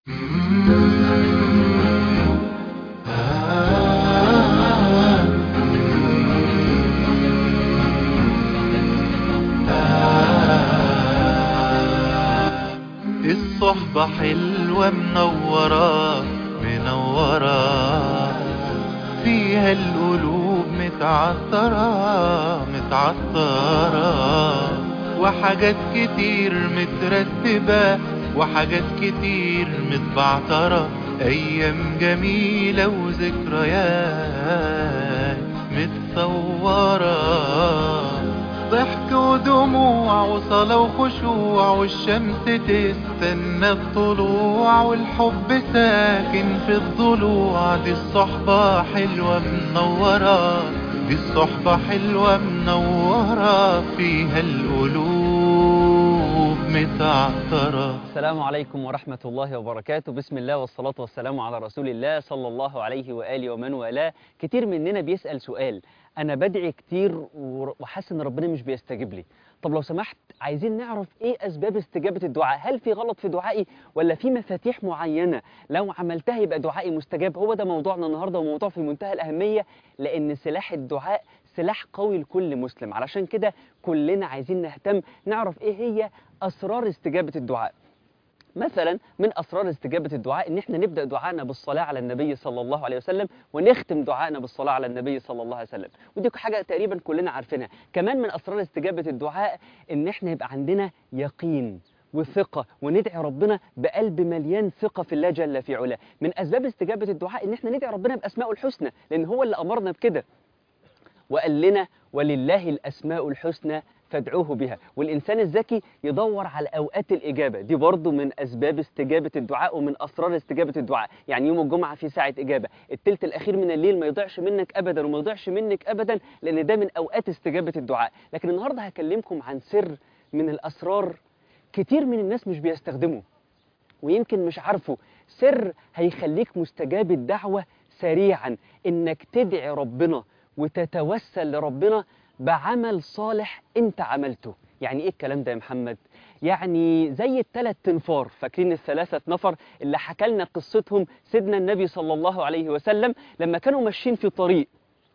الصحبة حلوة منورة منورة، فيها القلوب متعطرة متعطرة، وحاجات كتير مترتبة وحاجات كتير متبعترة، أيام جميلة وذكريات متصورة، ضحك ودموع وصلاة وخشوع، والشمس تستنى الطلوع، والحب ساكن في الضلوع. دي الصحبة حلوة منورة، دي الصحبة حلوة منورة، فيها القلوب متعطرة. السلام عليكم ورحمة الله وبركاته. بسم الله والصلاة والسلام على رسول الله صلى الله عليه وآله ومن والاه. كتير مننا بيسأل سؤال: أنا بدعي كتير وحاسس إن ربنا مش بيستجيب لي. طب لو سمحت، عايزين نعرف إيه أسباب استجابة الدعاء؟ هل في غلط في دعائي ولا في مفاتيح معينة لو عملتها يبقى دعائي مستجاب؟ هو ده موضوعنا النهاردة، وموضوع في منتهى الأهمية، لأن سلاح الدعاء سلاح قوي لكل مسلم. علشان كده كلنا عايزين نهتم نعرف إيه هي أسرار استجابة الدعاء. مثلا من أسرار استجابة الدعاء إن احنا نبدأ دعائنا بالصلاة على النبي صلى الله عليه وسلم، ونختم دعائنا بالصلاة على النبي صلى الله عليه وسلم، ودي حاجة تقريبا كلنا عارفينها. كمان من أسرار استجابة الدعاء إن احنا يبقى عندنا يقين وثقة، وندعي ربنا بقلب مليان ثقة في الله جل في علاه. من أسباب استجابة الدعاء إن احنا ندعي ربنا بأسمائه الحسنى، لأن هو اللي أمرنا بكده، وقال لنا: ولله الأسماء الحسنى فادعوه بها. والإنسان الذكي يدور على أوقات الإجابة، دي برضو من أسباب استجابة الدعاء ومن أسرار استجابة الدعاء. يعني يوم الجمعة في ساعة إجابة، التلت الأخير من الليل ما يضيعش منك أبدا وما يضيعش منك أبدا، لأن ده من أوقات استجابة الدعاء. لكن النهاردة هكلمكم عن سر من الأسرار كتير من الناس مش بيستخدمه ويمكن مش عارفه، سر هيخليك مستجاب الدعوة سريعا، إنك تدعي ربنا وتتوسل لربنا بعمل صالح انت عملته. يعني ايه الكلام ده يا محمد؟ يعني زي الثلاث تنفار، فاكرين الثلاثة نفر اللي حكى لنا قصتهم سيدنا النبي صلى الله عليه وسلم لما كانوا ماشيين في طريق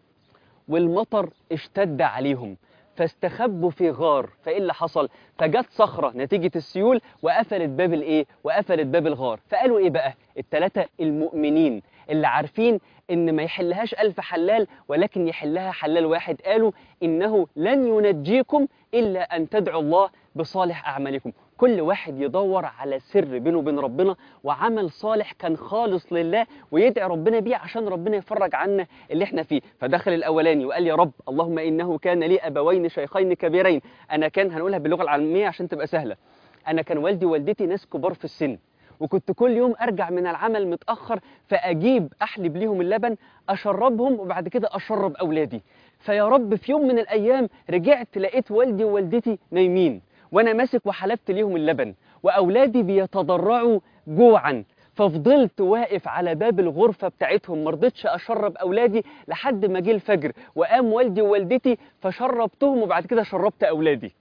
والمطر اشتد عليهم فاستخبوا في غار. فايه اللي حصل؟ فجت صخرة نتيجة السيول وقفلت باب الايه؟ وقفلت باب الغار. فقالوا ايه بقى الثلاثة المؤمنين اللي عارفين ان ما يحلهاش 1000 حلال ولكن يحلها حلال واحد؟ قالوا: انه لن ينجيكم الا ان تدعوا الله بصالح اعمالكم. كل واحد يدور على سر بينه وبين ربنا وعمل صالح كان خالص لله ويدعي ربنا بيه عشان ربنا يفرج عنا اللي احنا فيه. فدخل الاولاني وقال: يا رب اللهم انه كان لي ابوين شيخين كبيرين. انا كان، هنقولها باللغه العاميه عشان تبقى سهله، انا كان والدي ووالدتي ناس كبار في السن، وكنت كل يوم ارجع من العمل متاخر فاجيب احلب ليهم اللبن اشربهم وبعد كده اشرب اولادي. فيا رب في يوم من الايام رجعت لقيت والدي ووالدتي نايمين وانا ماسك وحلبت ليهم اللبن واولادي بيتضرعوا جوعا، ففضلت واقف على باب الغرفة بتاعتهم مرضتش أشرب أولادي لحد ما جه الفجر وقام والدي ووالدتي فشربتهم وبعد كده شربت أولادي.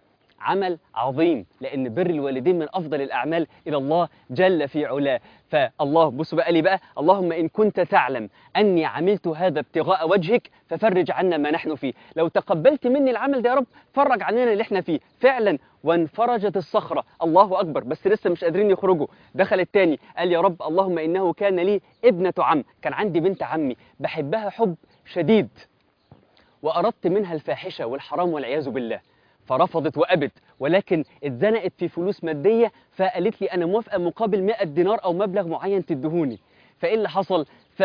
عمل عظيم، لأن بر الوالدين من أفضل الأعمال إلى الله جل في علاه. فالله بصوا بقى لي بقى: اللهم إن كنت تعلم أني عملت هذا ابتغاء وجهك ففرج عنا ما نحن فيه. لو تقبلت مني العمل ده يا رب فرج عننا اللي احنا فيه. فعلا وانفرجت الصخرة. الله أكبر، بس لسه مش قادرين يخرجوا. دخل التاني قال: يا رب اللهم إنه كان لي ابنة عم، كان عندي بنت عمي بحبها حب شديد وأردت منها الفاحشة والحرام والعياذ بالله، فرفضت وأبت، ولكن اتزنقت في فلوس مادية فقالت لي أنا موافقة مقابل 100 دينار أو مبلغ معين تدهوني. فإيه اللي حصل؟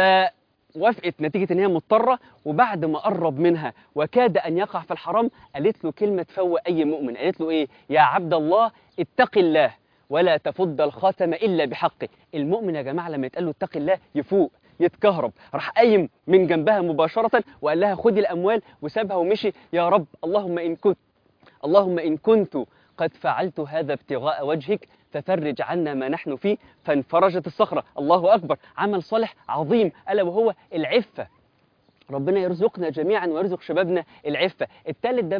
فوافقت نتيجة إن هي مضطرة، وبعد ما قرب منها وكاد أن يقع في الحرام قالت له كلمة تفوق أي مؤمن. قالت له إيه؟ يا عبد الله اتق الله ولا تفض الخاتم إلا بحقه. المؤمن يا جماعة لما يتقال له اتق الله يفوق يتكهرب. راح قايم من جنبها مباشرة وقال لها خدي الأموال وسابها ومشي. يا رب اللهم إن كنت قد فعلت هذا ابتغاء وجهك ففرج عنا ما نحن فيه. فانفرجت الصخرة. الله أكبر، عمل صالح عظيم ألا وهو العفة. ربنا يرزقنا جميعا ويرزق شبابنا العفة. الثالث ده بقى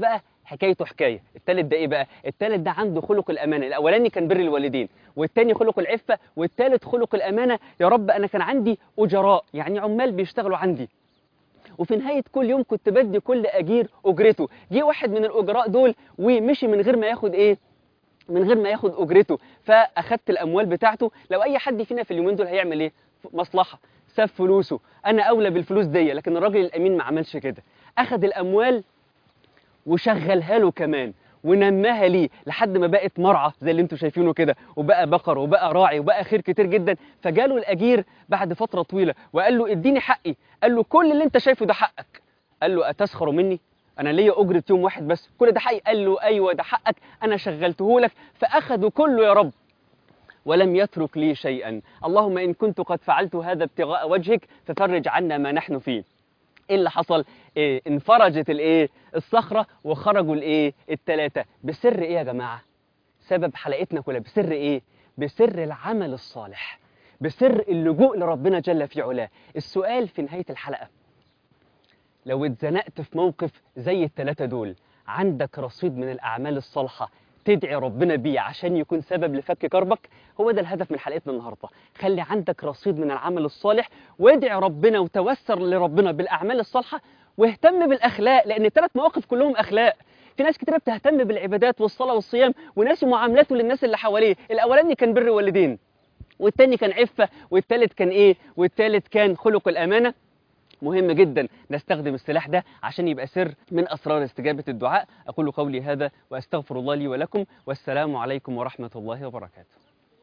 حكايته حكايه. التالت ده ايه بقى؟ التالت ده عنده خلق الامانه. الاولاني كان بر الوالدين، والتاني خلق العفه، والتالت خلق الامانه. يا رب انا كان عندي اجراء، يعني عمال بيشتغلوا عندي، وفي نهايه كل يوم كنت بدي كل اجير اجرته. جه واحد من الاجراء دول ومشي من غير ما ياخد ايه؟ من غير ما ياخد اجرته. فاخدت الاموال بتاعته. لو اي حد فينا في اليومين دول هيعمل ايه؟ مصلحه، ساب فلوسه، انا اولى بالفلوس دي. لكن الراجل الامين ما عملش كده، اخد الاموال وشغلها له كمان ونماها ليه لحد ما بقت مرعى زي اللي انتوا شايفينه كده، وبقى بقر وبقى راعي وبقى خير كتير جدا. فجاله الاجير بعد فتره طويله وقال له اديني حقي. قال له كل اللي انت شايفه ده حقك. قال له اتسخر مني؟ انا ليا اجره يوم واحد بس، كل ده حقي؟ قال له ايوه ده حقك، انا شغلته لك. فاخذوا كله يا رب ولم يترك لي شيئا. اللهم ان كنت قد فعلت هذا ابتغاء وجهك ففرج عنا ما نحن فيه. ايه اللي حصل؟ إيه؟ انفرجت الايه؟ الصخره، وخرجوا الايه؟ الثلاثه. بسر ايه يا جماعه؟ سبب حلقتنا كلها بسر ايه؟ بسر العمل الصالح، بسر اللجوء لربنا جل في علاه. السؤال في نهايه الحلقه، لو اتزنقت في موقف زي الثلاثه دول، عندك رصيد من الاعمال الصالحه تدعي ربنا بيه عشان يكون سبب لفك كربك؟ هو ده الهدف من حلقتنا النهارده. خلي عندك رصيد من العمل الصالح، وادعي ربنا وتوسل لربنا بالاعمال الصالحه، واهتم بالاخلاق، لان الثلاث مواقف كلهم اخلاق. في ناس كتير بتهتم بالعبادات والصلاه والصيام وناسي معاملته للناس اللي حواليه. الاولاني كان بر والدين، والتاني كان عفه، والتالت كان ايه؟ والتالت كان خلق الامانه. مهم جدا نستخدم السلاح ده عشان يبقى سر من أسرار استجابة الدعاء. أقول قولي هذا وأستغفر الله لي ولكم، والسلام عليكم ورحمة الله وبركاته.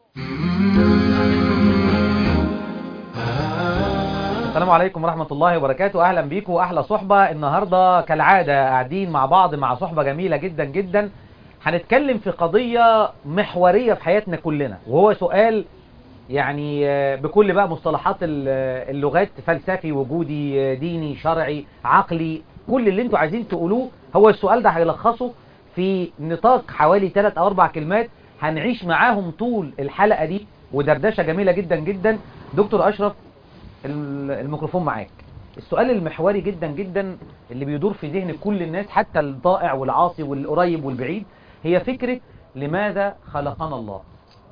السلام عليكم ورحمة الله وبركاته. أهلا بيكم وأحلى صحبة. النهاردة كالعادة قاعدين مع بعض مع صحبة جميلة جدا جدا. هنتكلم في قضية محورية في حياتنا كلنا، وهو سؤال يعني بكل بقى مصطلحات اللغات، فلسفي، وجودي، ديني، شرعي، عقلي، كل اللي انتوا عايزين تقولوه. هو السؤال ده هيلخصه في نطاق حوالي 3 أو 4 كلمات هنعيش معاهم طول الحلقة دي، ودردشة جميلة جدا جدا. دكتور أشرف، الميكروفون معاك. السؤال المحوري جدا جدا اللي بيدور في ذهن كل الناس، حتى الضائع والعاصي والقريب والبعيد، هي فكرة لماذا خلقنا الله؟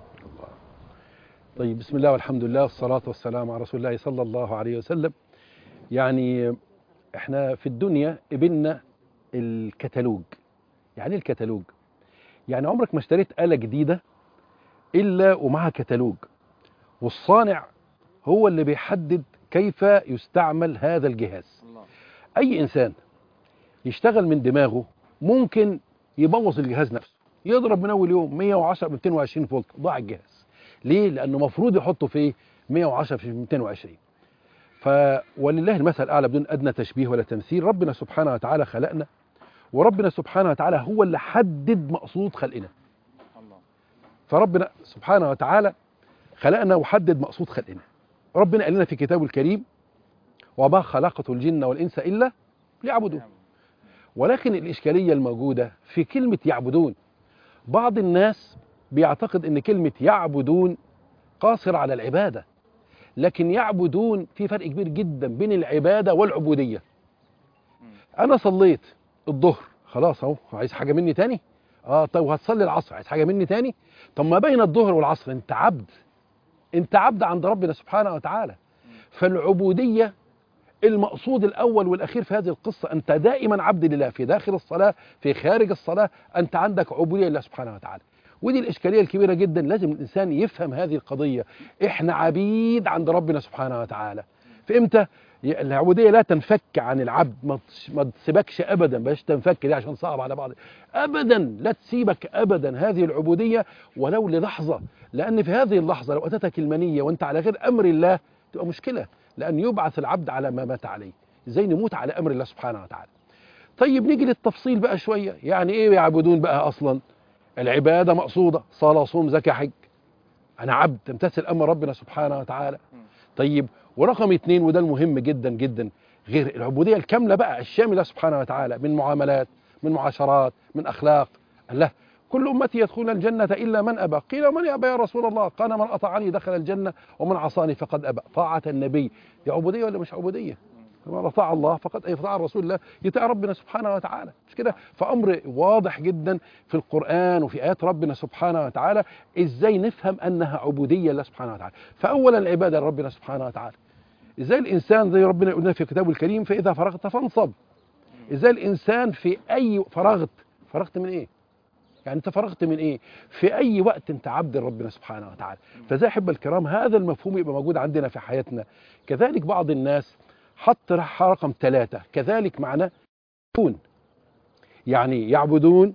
طيب، بسم الله والحمد لله والصلاة والسلام على رسول الله صلى الله عليه وسلم. يعني احنا في الدنيا قبلنا الكتالوج. يعني ايه الكتالوج؟ يعني عمرك ما اشتريت آلة جديدة إلا ومعها كتالوج، والصانع هو اللي بيحدد كيف يستعمل هذا الجهاز. أي إنسان يشتغل من دماغه ممكن يبوظ الجهاز نفسه، يضرب من أول يوم 110 220 فولت، ضاع الجهاز. ليه؟ لأنه مفروض يحطه في 110 في 220. ولله المثل الأعلى بدون أدنى تشبيه ولا تمثيل. ربنا سبحانه وتعالى خلقنا، وربنا سبحانه وتعالى هو اللي حدد مقصود خلقنا. فربنا سبحانه وتعالى خلقنا وحدد مقصود خلقنا. ربنا قال لنا في كتابه الكريم: وما خلقت الجن والإنس إلا ليعبدون. ولكن الإشكالية الموجودة في كلمة يعبدون. بعض الناس بيعتقد ان كلمة يعبدون قاصر على العبادة، لكن يعبدون في فرق كبير جدا بين العبادة والعبودية. انا صليت الظهر، خلاص اهو، عايز حاجة مني تاني؟ طب وهتصلي العصر، عايز حاجة مني تاني؟ طب ما بين الظهر والعصر انت عبد، انت عبد عند ربنا سبحانه وتعالى. فالعبودية المقصود الاول والاخير في هذه القصة، انت دائما عبد لله، في داخل الصلاة في خارج الصلاة انت عندك عبودية لله سبحانه وتعالى. ودي الإشكالية الكبيرة جدا، لازم الإنسان يفهم هذه القضية. إحنا عبيد عند ربنا سبحانه وتعالى. فإمتى العبودية لا تنفك عن العبد، ما تسيبكش أبدا، باش تنفك دي عشان صعب على بعض أبدا، لا تسيبك أبدا هذه العبودية ولو للحظة. لأن في هذه اللحظة لو أتتك المنية وأنت على غير أمر الله تبقى مشكلة، لأن يبعث العبد على ما مات عليه. إزاي نموت على أمر الله سبحانه وتعالى؟ طيب نيجي للتفصيل بقى شوية. يعني إيه يعبدون بقى أصلا؟ العبادة مقصودة، صلاة صوم زكاة حج. أنا عبد تمتثل أمر ربنا سبحانه وتعالى. طيب، ورقم 2 وده المهم جدا جدا، غير العبودية الكاملة بقى الشاملة سبحانه وتعالى، من معاملات، من معاشرات، من أخلاق. الله: كل أمتي يدخلون الجنة إلا من أبى. قيل: ومن يأبى يا رسول الله؟ قال: من أطاعني دخل الجنة ومن عصاني فقد أبى. طاعة النبي دي عبودية ولا مش عبودية؟ فمن أطاع الله فقد أطاع رسول الله، يطيع ربنا سبحانه وتعالى، مش كده؟ فأمر واضح جدا في القرآن وفي آيات ربنا سبحانه وتعالى إزاي نفهم أنها عبودية لله سبحانه وتعالى. فأولا العبادة لربنا سبحانه وتعالى. إزاي الإنسان زي ربنا يقولنا في كتابه الكريم فإذا فرغت فانصب. إزاي الإنسان في أي فرغت من إيه؟ يعني انت فرغت من ايه؟ في اي وقت انت عبد ربنا سبحانه وتعالى. فزي احب الكرام هذا المفهوم يبقى موجود عندنا في حياتنا. كذلك بعض الناس حط رقم 3 كذلك معناه يعبدون، يعني يعبدون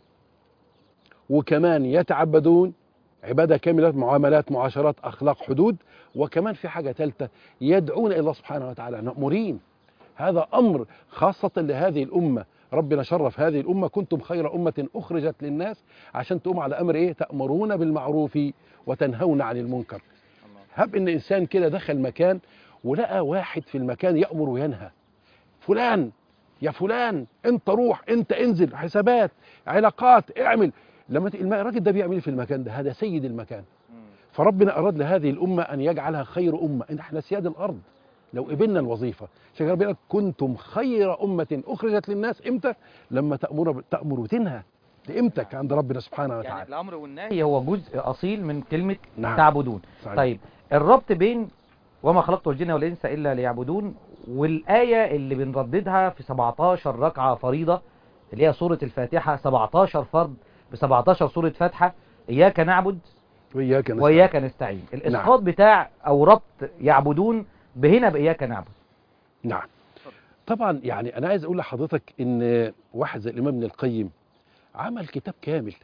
وكمان يتعبدون عباده كامله، معاملات، معاشرات، اخلاق، حدود، وكمان في حاجه ثالثه يدعون الى الله سبحانه وتعالى، مأمورين. هذا امر خاصه لهذه الامه. ربنا شرف هذه الأمة، كنتم خير أمة أخرجت للناس، عشان تقوم على أمر إيه؟ تأمرون بالمعروف وتنهون عن المنكر. هب إن إنسان كده دخل مكان ولقى واحد في المكان يأمر وينهى، فلان يا فلان أنت روح، أنت انزل، حسابات، علاقات، اعمل. لما الراجل ده بيعمل في المكان ده؟ هذا سيد المكان. فربنا أراد لهذه الأمة أن يجعلها خير أمة. إن احنا سياد الأرض لو قبلنا الوظيفة. عشان ربنا يقول كنتم خير أمة أخرجت للناس. إمتى؟ لما تأمر وتنهى. لإمتك عند ربنا سبحانه وتعالى. يعني الأمر والنهي هو جزء أصيل من كلمة نعم. تعبدون. صحيح. طيب الربط بين وما خلقت الجن والإنس إلا ليعبدون والآية اللي بنرددها في 17 ركعة فريضة اللي هي سورة الفاتحة، 17 فرض ب17 سورة فاتحة، إياك نعبد وإياك نستعين. الإسقاط بتاع أو ربط يعبدون بهنا بإياك نعبد. نعم. طبعا يعني أنا عايز أقول لحضرتك إن واحد زي الإمام ابن القيم عمل كتاب كامل.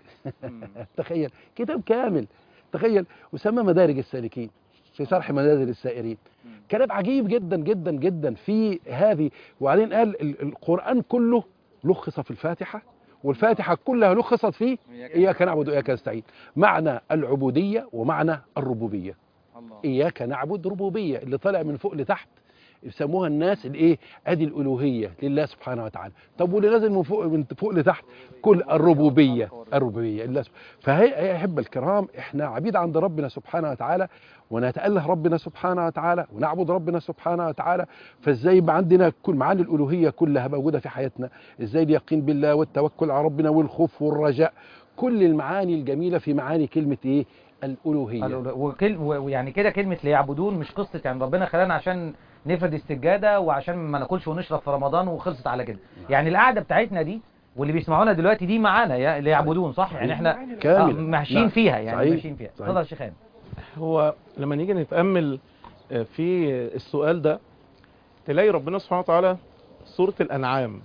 تخيل كتاب كامل، تخيل، وسماه مدارج السالكين في شرح منازل السائرين. كلام عجيب جدا جدا جدا في هذه. وبعدين قال القرآن كله لخص في الفاتحة، والفاتحة كلها لخصت في إياك نعبد وإياك نستعين. معنى العبودية ومعنى الربوبية. الله. إياك نعبد ربوبية، اللي طالع من فوق لتحت يسموها الناس الايه؟ ادي الالوهيه لله سبحانه وتعالى. طب واللي نازل من فوق لتحت؟ كل الربوبيه لله. فهي احب الكرام احنا عبيد عند ربنا سبحانه وتعالى، ونتأله ربنا سبحانه وتعالى، ونعبد ربنا سبحانه وتعالى. فازاي يبقى عندنا كل معاني الالوهيه كلها موجوده في حياتنا؟ ازاي اليقين بالله والتوكل على ربنا والخوف والرجاء، كل المعاني الجميله في معاني كلمه ايه؟ الالوهيه. ويعني كده كلمه ليعبدون مش قصه يعني ربنا خلانا عشان نفرد السجاده وعشان ما ناكلش ونشرب في رمضان وخلصت على كده. يعني القعده بتاعتنا دي واللي بيسمعونا دلوقتي دي معانا ليعبدون، صح؟ يعني احنا ماشيين فيها، يعني ماشيين فيها. اتفضل يا شيخ. هو لما نيجي نتأمل في السؤال ده تلاقي ربنا سبحانه وتعالى سورة الأنعام.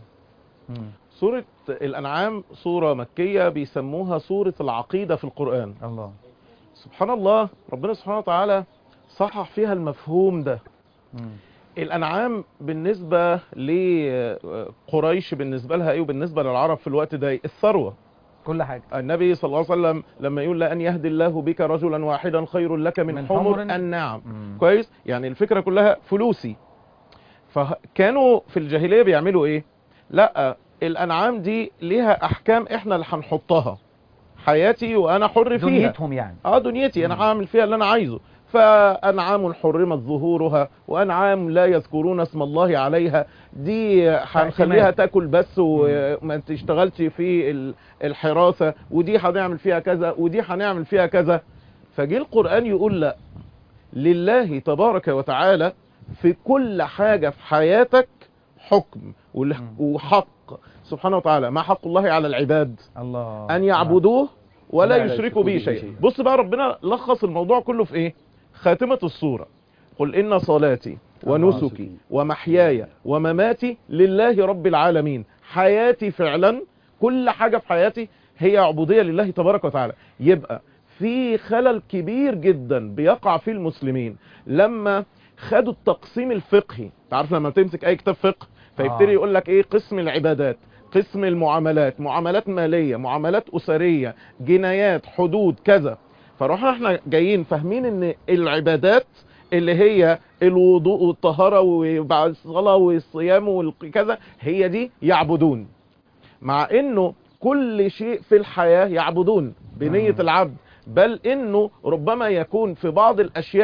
سورة الأنعام سورة مكية بيسموها سورة العقيدة في القرآن. الله سبحان الله، ربنا سبحانه وتعالى صحح فيها المفهوم ده. الأنعام بالنسبة لقريش بالنسبة لها ايه، وبالنسبة للعرب في الوقت ده الثروة، كل حاجة. النبي صلى الله عليه وسلم لما يقول لأن يهدي الله بك رجلا واحدا خير لك من حمر النعم. كويس، يعني الفكرة كلها فلوسي. فكانوا في الجاهلية بيعملوا ايه؟ لا، الأنعام دي ليها أحكام احنا اللي هنحطها، حياتي وأنا حر فيها، دنيتهم يعني. دنيتي أنا هعمل فيها اللي أنا عايزه. فأنعام حرمت ظهورها وأنعام لا يذكرون اسم الله عليها، دي هنخليها تاكل بس وما تشتغلش في الحراسة، ودي هنعمل فيها كذا ودي هنعمل فيها كذا. فجي القرآن يقول لا، لله تبارك وتعالى في كل حاجة في حياتك حكم وحق سبحانه وتعالى. ما حق الله على العباد؟ الله. أن يعبدوه ولا يشركوا به شيئا. بص بقى ربنا لخص الموضوع كله في ايه؟ خاتمة السورة: قل إن صلاتي ونسكي ومحياي ومماتي لله رب العالمين. حياتي فعلا كل حاجة في حياتي هي عبودية لله تبارك وتعالى. يبقى في خلل كبير جدا بيقع فيه المسلمين لما خدوا التقسيم الفقهي. تعرف لما تمسك اي كتاب فقه فيبتدي يقول لك ايه؟ قسم العبادات، قسم المعاملات، معاملات مالية، معاملات أسرية، جنايات، حدود، كذا. فروحنا احنا جايين فاهمين ان العبادات اللي هي الوضوء والطهارة وبعد الصلاة والصيام وكذا هي دي يعبدون، مع انه كل شيء في الحياة يعبدون بنية العبد. بل انه ربما يكون في بعض الاشياء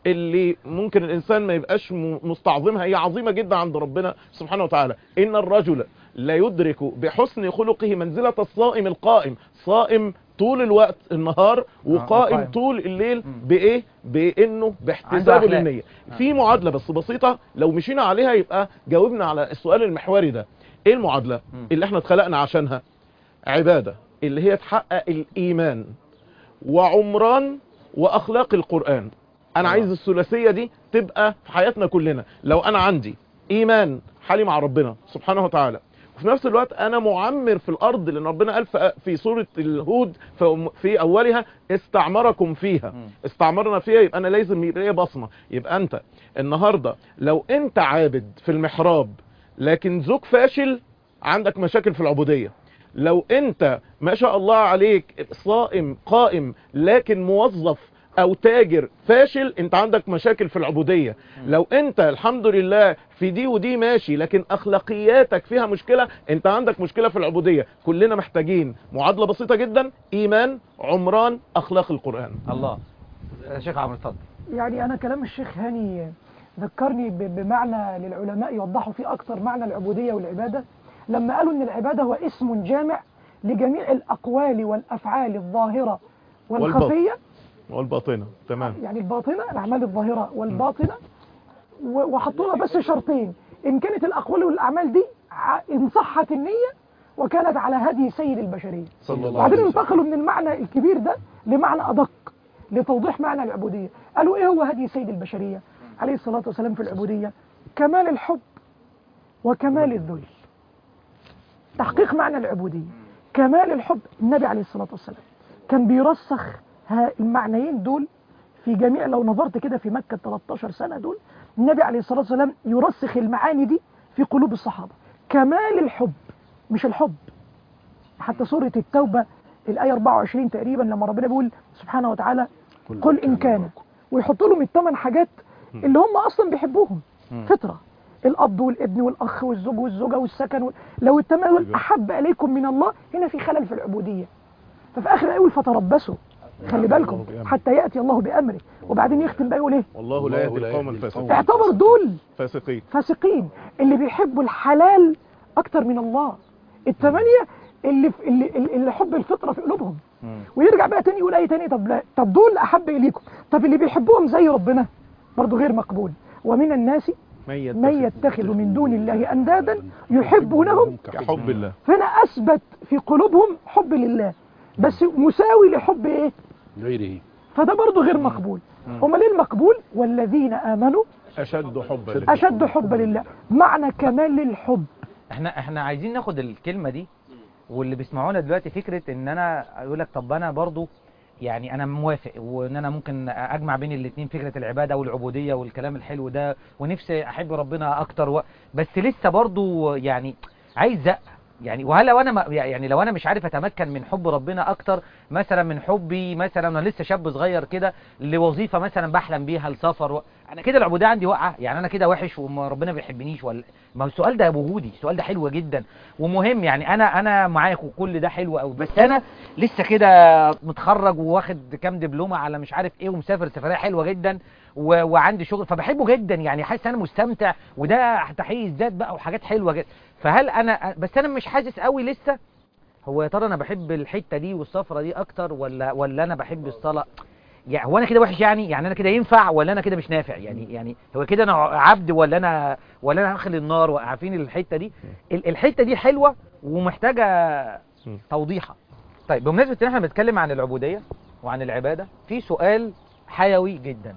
اللي ممكن الانسان ما يبقاش مستعظمها، هي عظيمة جدا عند ربنا سبحانه وتعالى. ان الرجل لا يدرك بحسن خلقه منزلة الصائم القائم، صائم طول الوقت النهار وقائم طول الليل بايه؟ بانه باحتسابه للنية. في معادلة بس بسيطة لو مشينا عليها يبقى جاوبنا على السؤال المحوري ده. ايه المعادلة اللي احنا اتخلقنا عشانها؟ عبادة اللي هي تحقق الايمان وعمران واخلاق القرآن. انا عايز الثلاثية دي تبقى في حياتنا كلنا. لو انا عندي ايمان حالي مع ربنا سبحانه وتعالى، وفي نفس الوقت انا معمر في الارض، لان ربنا قال في سورة الهود في اولها استعمركم فيها، استعمرنا فيها، يبقى انا لازم يبقى ليا بصمة. يبقى انت النهاردة لو انت عابد في المحراب لكن زوج فاشل، عندك مشاكل في العبودية. لو انت ما شاء الله عليك صائم قائم لكن موظف او تاجر فاشل، انت عندك مشاكل في العبودية. لو انت الحمد لله في دي ودي ماشي لكن اخلاقياتك فيها مشكلة، انت عندك مشكلة في العبودية. كلنا محتاجين معادلة بسيطة جدا: ايمان، عمران، اخلاق القرآن. الله. شيخ عمرو اتفضل. يعني انا كلام الشيخ هاني ذكرني بمعنى للعلماء يوضحوا فيه اكتر معنى العبودية والعبادة، لما قالوا ان العبادة هو اسم جامع لجميع الاقوال والافعال الظاهرة والخفية والباطنة. تمام. يعني الباطنة، الأعمال الظاهرة والباطنة، وحطوا لها بس شرطين: إن كانت الأقوال والأعمال دي إن صحت النية وكانت على هدي سيد البشرية. صلى الله عليه وبعدين وسلم. انتقلوا من المعنى الكبير ده لمعنى أدق لتوضيح معنى العبودية. قالوا إيه هو هدي سيد البشرية عليه الصلاة والسلام في العبودية؟ كمال الحب وكمال الذل. تحقيق معنى العبودية كمال الحب. النبي عليه الصلاة والسلام كان بيرسخ المعنيين دول في جميع، لو نظرت كده في مكة 13 سنة دول، النبي عليه الصلاة والسلام يرسخ المعاني دي في قلوب الصحابة. كمال الحب، مش الحب. حتى سورة التوبة الآية 24 تقريبا لما ربنا بيقول سبحانه وتعالى: قل إن كان، ويحط لهم ال8 حاجات اللي هم أصلا بيحبوهم فطرة: الأب والابن والأخ والزوج والزوجة والسكن لو ال8 دول أحب إليكم من الله، هنا في خلل في العبودية. ففي آخر يقول: فتربصوا، خلي بالكم حتى يأتي الله بأمره. وبعدين يختم بقى يقول ايه؟ والله لا يهدي القوم الفاسقين. اعتبر دول فاسقين اللي بيحبوا الحلال اكتر من الله، ال8 اللي حب الفطرة في قلوبهم. ويرجع بقى تاني يقول ايه تاني؟ طب دول احب اليكم. طب اللي بيحبوهم زي ربنا برضو غير مقبول. ومن الناس من يتخذ من دون الله اندادا يحبونهم كحب الله. فهنا اثبت في قلوبهم حب لله بس مساوي لحب ايه؟ غيره. فده برضه غير مقبول. امال ايه المقبول؟ والذين امنوا اشد حبا لله. معنى كمال الحب. احنا عايزين ناخد الكلمة دي، واللي بيسمعونا دلوقتي فكرة ان انا يقول لك طب انا برضه يعني انا موافق وان انا ممكن اجمع بين الاثنين، فكرة العبادة والعبودية والكلام الحلو ده، ونفسي احب ربنا اكتر بس لسه برضه يعني عايز زق. يعني وهل لو انا يعني لو انا مش عارف اتمكن من حب ربنا اكتر مثلا من حبي مثلا انا لسه شاب صغير كده لوظيفه مثلا بحلم بيها، لسفر انا كده العبوديه عندي واقعه، يعني انا كده وحش وربنا ما بيحبنيش ولا؟ ما هو السؤال ده وجودي، السؤال ده حلو جدا ومهم. يعني انا معاك وكل ده حلو قوي، بس انا لسه كده متخرج وواخد كام دبلومه على مش عارف ايه ومسافر سفريه حلوه جدا وعندي شغل فبحبه جدا، يعني حاسس انا مستمتع وده تحقيق الذات بقى وحاجات حلوه جدا. فهل انا بس انا مش حاسس قوي لسه، هو يا ترى انا بحب الحته دي والسفره دي اكتر ولا انا بحب الصلاه؟ يعني هو انا كده وحش يعني انا كده ينفع ولا انا كده مش نافع؟ يعني هو كده انا عبد ولا انا هدخل النار؟ عارفين الحته دي؟ الحته دي حلوه ومحتاجه توضيحها. طيب بمناسبه ان احنا بنتكلم عن العبوديه وعن العباده، في سؤال حيوي جدا.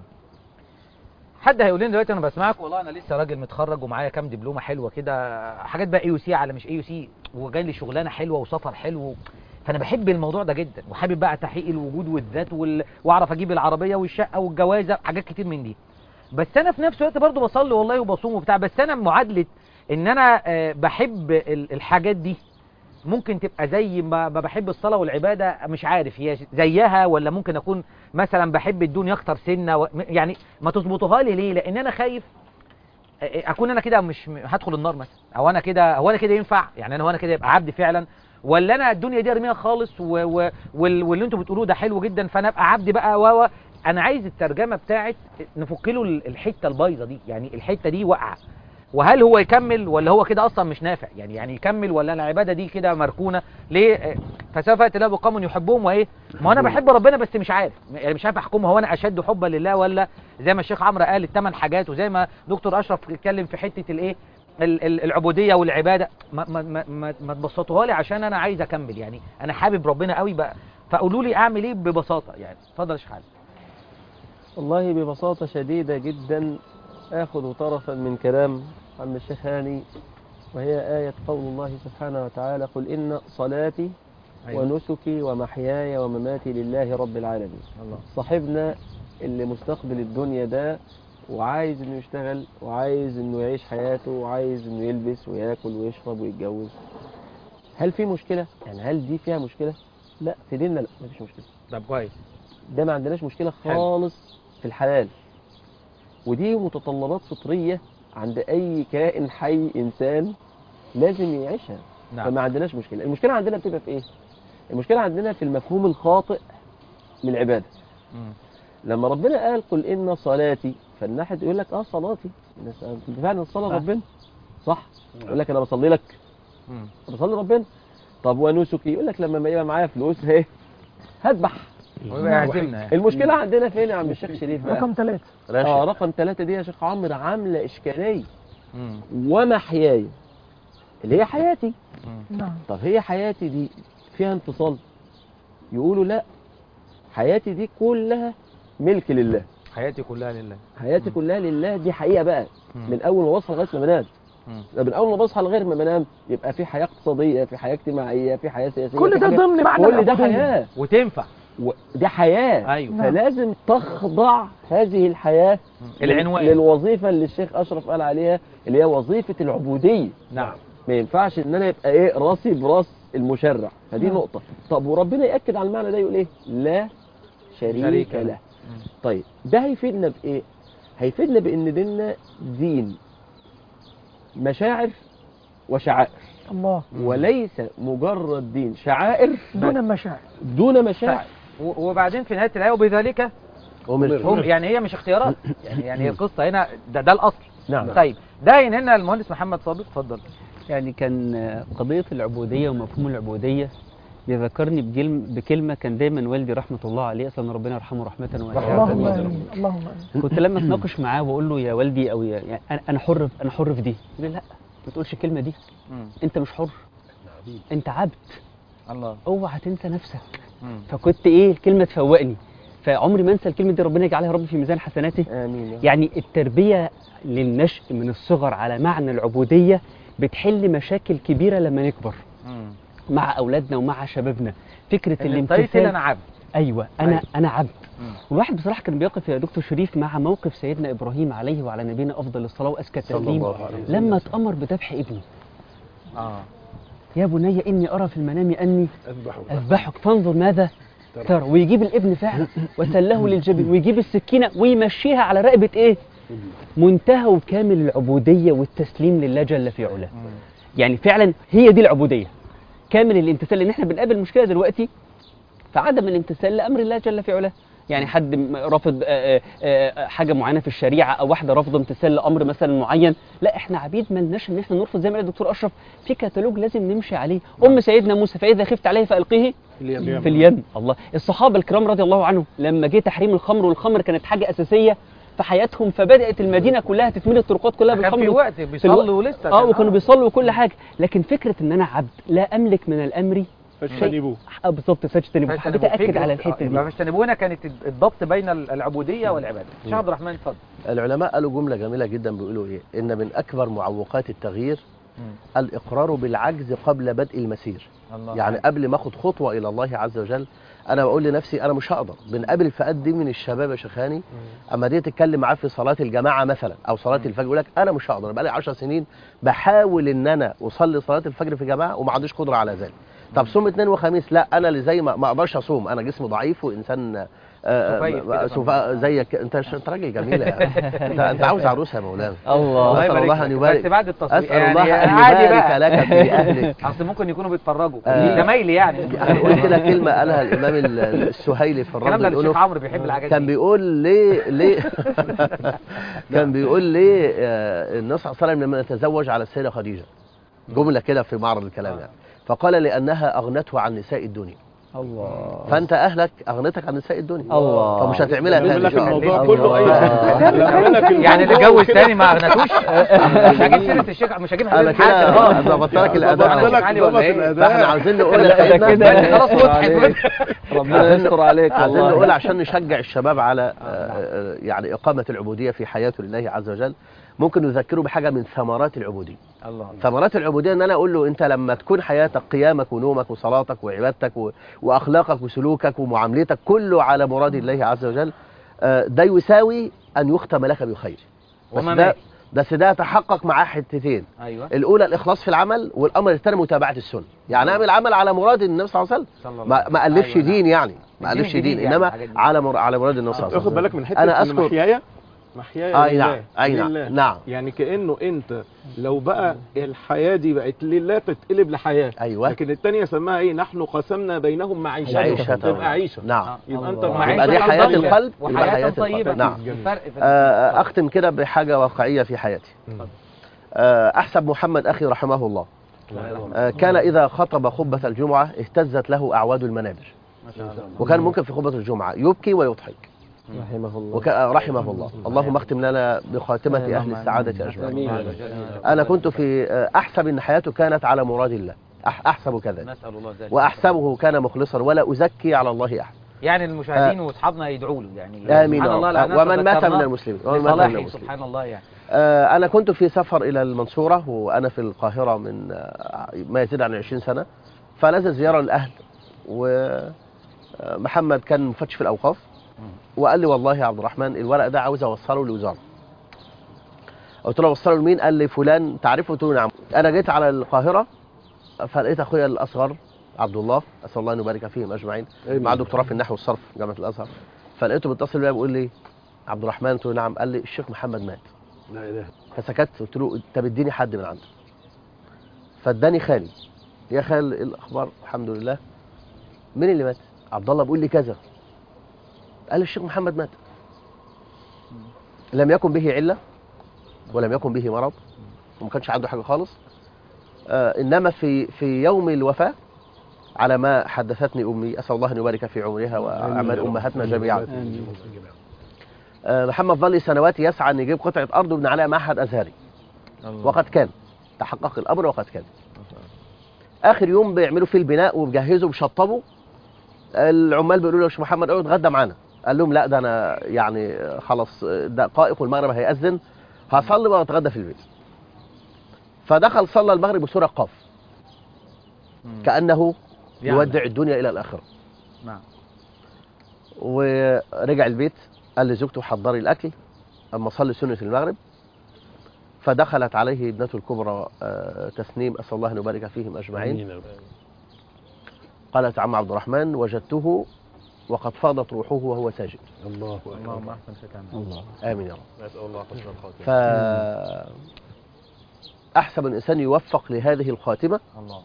حد هيقول لنا دلوقتي انا بسمعك والله انا لسه راجل متخرج ومعايا كام دبلومه حلوه كده، حاجات بقى AUC على مش AUC، وجاي لي شغلانه حلوه وسفر حلو، فانا بحب الموضوع ده جدا وحابب بقى تحقيق الوجود والذات واعرف اجيب العربيه والشقه والجوازه، حاجات كتير من دي. بس انا في نفس الوقت برضو بصلي والله وبصوم وبتاع، بس انا معادله ان انا بحب الحاجات دي ممكن تبقى زي ما بحب الصلاة والعبادة، مش عارف هي زيها ولا ممكن أكون مثلا بحب الدنيا أكتر سنة يعني ما تظبطوها لي ليه؟ لأن أنا خايف أكون أنا كده مش هدخل النار مثلا، أو أنا كده ينفع يعني أنا كده يبقى عبد فعلا، ولا أنا الدنيا دي أرميها خالص واللي أنتوا بتقولوه ده حلو جدا فأنا أبقى عبد بقى انا عايز الترجمه بتاعت نفك له الحته البايظه دي، يعني الحته دي واقعه، وهل هو يكمل ولا هو كده اصلا مش نافع؟ يعني يكمل ولا العباده دي كده مركونه ليه؟ فسوف ياتي الله بقوم يحبهم وايه؟ ما انا بحب ربنا بس مش عارف، يعني مش عارف احكمه، هو انا اشد حبا لله ولا زي ما الشيخ عمرو قال ال8 حاجات، وزي ما دكتور اشرف اتكلم في حته الايه العبوديه والعباده، ما تبسطوها لي عشان انا عايز اكمل، يعني انا حابب ربنا قوي بقى، فقولوا لي اعمل ايه ببساطه يعني. اتفضل يا شيخ علي. والله ببساطة شديدة جدا آخذ طرفا من كلام عم الشيخ هاني، وهي آية قول الله سبحانه وتعالى: قل إن صلاتي ونسكي ومحياي ومماتي لله رب العالمين. الله. صاحبنا اللي مستقبل الدنيا ده وعايز انه يشتغل وعايز انه يعيش حياته وعايز انه يلبس وياكل ويشرب ويتجوز، هل في مشكلة؟ يعني هل دي فيها مشكلة؟ لا، في ديننا لا، مفيش مشكلة. طب كويس. ده ما عندناش مشكلة خالص في الحلال، ودي متطلبات فطرية عند أي كائن حي إنسان لازم يعيشها. نعم. فما عندناش مشكلة. المشكلة عندنا بتبقى في إيه؟ المشكلة عندنا في المفهوم الخاطئ من العبادة. لما ربنا قال قل إن صلاتي، فالناحية يقول لك صلاتي، فعلا الصلاة ربنا صح؟ يقول لك أنا بصلي لك، بصلي ربنا. طب ونسكي، يقول لك لما يبقى معايا فلوس هذبح. المشكلة عندنا فين يا عم الشيخ شريف بقى؟ رقم 3. رقم 3 دي يا شيخ عمرو عاملة إشكالية. ومحياي اللي هي حياتي. نعم. طب هي حياتي دي فيها انفصال؟ يقولوا لا، حياتي دي كلها ملك لله. حياتي كلها لله. حياتي كلها لله، دي حقيقة بقى. من أول ما بصحى لغاية ما بنام. من أول ما بصحى لغاية ما بنام يبقى في حياة اقتصادية، في حياة اجتماعية، في حياة سياسية، كل ده ضمن معنى كل ده حياة وتنفع. دي حياة. أيوة. فلازم تخضع هذه الحياة العنوان للوظيفة اللي الشيخ أشرف قال عليها، اللي هي وظيفة العبودية. نعم. ما ينفعش ان انا يبقى راسي براس المشرع، فدي نقطة. طب وربنا يأكد على المعنى ده يقول ايه؟ لا شريك له. طيب ده هيفيدنا بإيه؟ هيفيدنا بإن ديننا دين مشاعر وشعائر. الله. وليس مجرد دين شعائر دون مشاعر. دون مشاعر. وبعدين في نهاية الآية وبذلك هم، يعني هي مش اختيارات، يعني هي القصة هنا ده الأصل. نعم. طيب ده هنا المهندس محمد صابر، اتفضل. يعني كان قضية العبودية ومفهوم العبودية بيذكرني بكلمة كان دايما والدي رحمة الله عليه، أصلا ربنا يرحمه رحمة واسعة. اللهم آمين. اللهم آمين. كنت لما اتناقش معاه واقول له يا والدي او يعني انا حر في دي، يقول لي لا ما تقولش الكلمة دي، انت مش حر، انت عبد. الله. اوعى تنسى نفسك. فكنت الكلمة تفوقني، فعمري ما انسى الكلمة دي، ربنا يجعلها يا رب في ميزان حسناته. آمين. يعني التربية للنشء من الصغر على معنى العبودية بتحل مشاكل كبيرة لما نكبر مع أولادنا ومع شبابنا. فكرة الامتثال. أنا عبد. أيوة أنا عبد. والواحد بصراحة كان بيقف يا دكتور شريف مع موقف سيدنا إبراهيم عليه وعلى نبينا أفضل الصلاة وأزكى التسليم لما اتأمر بذبح ابنه. يا بني إني أرى في المنام أني أذبحك فانظر ماذا ترى، ويجيب الابن فعلا وسله للجبل ويجيب السكينة ويمشيها على رقبة منتهى وكامل العبودية والتسليم لله جل في علاه. يعني فعلا هي دي العبودية، كامل الامتثال. لان احنا بنقابل مشكلة دلوقتي في عدم الامتثال لأمر الله جل في علاه. يعني حد رافض حاجة معينة في الشريعة، او واحدة رافضة امتثال لأمر مثلا معين، لا احنا عبيد ملناش ان احنا نرفض. زي ما قال الدكتور اشرف في كتالوج لازم نمشي عليه. سيدنا موسى فاذا خفت عليه فالقيه في اليم. الله. الصحابة الكرام رضي الله عنهم لما جه تحريم الخمر، والخمر كانت حاجة أساسية في حياتهم، فبدأت المدينة كلها تتملي الطرقات كلها بالخمر. في وقت بيصلوا ولسه وكانوا بيصلوا وكل حاجة. لكن فكرة ان انا عبد لا املك من الامر فاجتنبوه. بالظبط، فاجتنبوه. حبيت اكد على الحته دي. فاجتنبونا كانت الضبط بين العبوديه والعباده. شيخ عبد الرحمن اتفضل. العلماء قالوا جمله جميله جدا، بيقولوا ان من اكبر معوقات التغيير الاقرار بالعجز قبل بدء المسير. يعني قبل ما اخد خطوه الى الله عز وجل انا بقول لنفسي انا مش هقدر. بنقابل الفئات دي من الشباب يا شيخاني، اما دي تتكلم معاه في صلاه الجماعه مثلا او صلاه الفجر، يقول لك انا مش هقدر. بقى لي 10 سنين بحاول ان انا اصلي صلاه الفجر في جماعه وما عنديش قدره على ذلك. طب صوم اثنين وخميس، لا انا اللي زي ما اقدرش اصوم، انا جسمي ضعيف وانسان زيك انت راجل جميل انت عاوز عروسه يا مولانا. الله اسال الله ان يبارك، بس بعد التصوير اسال الله ان عادي يبارك بقى. لك في اهلك. اصل ممكن يكونوا بيتفرجوا زمايلي يعني. انا قلت لك كلمه قالها الامام السهيلي في الكلام الرد ده الشيخ الأنف. عمرو بيحب الحاجات كان دي. بيقول ليه كان بيقول ليه النبي صلى الله عليه وسلم لما يتزوج على السيده خديجه، جمله كده في معرض الكلام يعني، فقال لانها اغنته عن نساء الدنيا. الله. فانت اهلك اغنتك عن نساء الدنيا، الله. فمش هتعملها بيقول تاني لك إن شاء الله. الموضوع كله ايوه يعني اللي اتجوز تاني ما اغنتوش. مش هجيب سيره الشيخ، مش هجيب انا حد كده ظبطت لك الاداء. فاحنا عاوزين نقول لسيدنا خلاص مضحك. ربنا يستر عليك عايزين والله. نقول عشان نشجع الشباب على يعني إقامة العبودية في حياته لله عز وجل، ممكن نذكره بحاجة من ثمرات العبودية. الله. ثمرات العبودية ان انا اقول له انت لما تكون حياتك قيامك ونومك وصلاتك وعبادتك واخلاقك وسلوكك ومعاملتك كله على مراد الله عز وجل، ده يساوي ان يختم لك بخير. بس ده يتحقق معاه حتتين. ايوه. الاولى الاخلاص في العمل، والامر الثاني متابعه السنه. يعني اعمل عمل على مراد النبي صلى الله عليه وسلم، ما الفش دين يعني، ما الفش دين، انما على مراد النبي صلى الله عليه وسلم. تاخد بالك من حته انا إن محيايا نعم لله. نعم. يعني كانه انت لو بقى الحياه دي بقت لله تتقلب لحياه. ايوه. لكن الثانيه سماها ايه؟ نحن قسمنا بينهم معيشتهم، تبقى عيشه. نعم. يبقى انت يبقى دي حياه القلب وحياه طيبه. نعم. اختم كده بحاجه واقعيه في حياتي. احسب محمد اخي رحمه الله، كان اذا خطب خطبه الجمعه اهتزت له اعواد المنابر، وكان ممكن في خطبه الجمعه يبكي ويضحك رحمه الله. رحمه الله. اللهم اختم لنا بخاتمة أهل السعادة أجمعين. أنا كنت في أحسب أن حياته كانت على مراد الله، أحسب كذا، وأحسبه كان مخلصا ولا أزكي على الله أحد. يعني المشاهدين واصحابنا يدعوا له يعني. آمين. ومن مات من المسلمين. سبحان الله يعني. أنا كنت في سفر إلى المنصورة وأنا في القاهرة من ما يزيد عن 20 سنة، فنزل زيارة للأهل، ومحمد كان مفتش في الأوقاف، وقال لي والله يا عبد الرحمن الورق ده عاوز اوصله لوزاره. قلت له اوصله لمين؟ قال لي فلان تعرفه؟ قلت له نعم. انا جيت على القاهره فلقيت اخويا الاصغر عبد الله، اسال الله ان يبارك فيهم اجمعين، مع دكتوراه في النحو والصرف جامعه الازهر، فلقيته بيتصل بيا بيقول لي عبد الرحمن. قلت له نعم. قال لي الشيخ محمد مات. لا اله. فسكت. قلت له انت بتديني حد من عنده، فاداني خالي. يا خال ايه الاخبار؟ الحمد لله. مين اللي مات؟ عبد الله بيقول لي كذا. قال الشيخ محمد مات، لم يكن به علة ولم يكن به مرض وما كانش عنده حاجة خالص، إنما في يوم الوفاة على ما حدثتني أمي، أسأل الله أن يبارك في عمرها وأعمال أمهاتنا جميعا، محمد ظل سنوات يسعى أن يجيب قطعة أرض ويبني عليها معهد أزهري، وقد كان تحقق الأمر وقد كان. آخر يوم بيعملوا فيه البناء وبيجهزوا وبيشطبوا، العمال بيقولوا له يا شيخ محمد اقعد اتغدى معانا. قال لهم لا ده انا يعني خلاص دقائق والمغرب هيأذن، هصلي واتغدى في البيت. فدخل صلى المغرب بسورة قاف كأنه يودع الدنيا إلى الآخرة. نعم. ورجع البيت قال لزوجته حضري الأكل أما صلي سنة المغرب، فدخلت عليه ابنته الكبرى تسنيم، أسأل الله أن يبارك فيهم أجمعين. قالت عم عبد الرحمن وجدته وقد فاضت روحه وهو ساجد. الله أكبر. اللهم احسن ختامه. الله آمين يا رب. نسأل الله حسن الخاتمة. فأحسب الإنسان يوفق لهذه الخاتمة الله